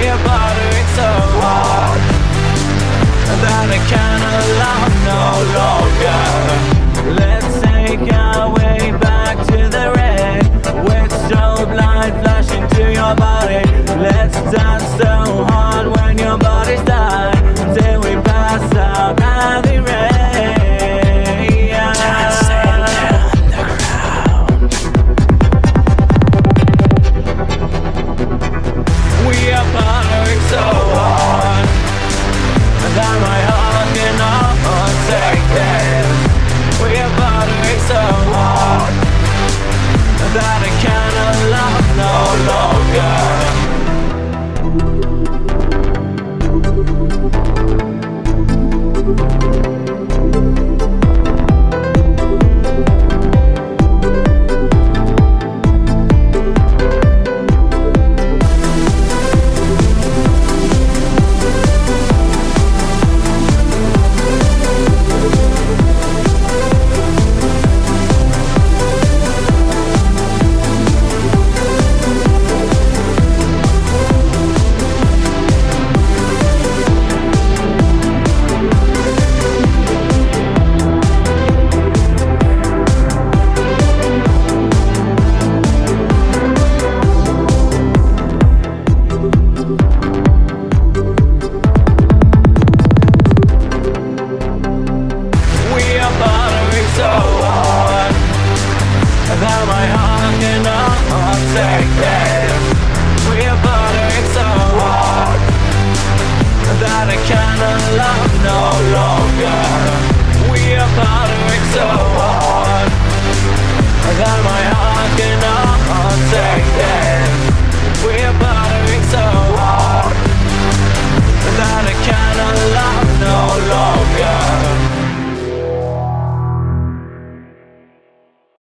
We're bothering so hard that I cannot love no longer. Let's take our way back to the red, with strobe light flashing to your body. Let's dance so hard when your body's tired, till we pass out at the rain. We are bothering so hard that my heart cannot take this. We are bothering so hard that I cannot love no longer. So hard that my heart cannot take this. We are bothering so hard that I cannot love no longer. We are bothering so hard that my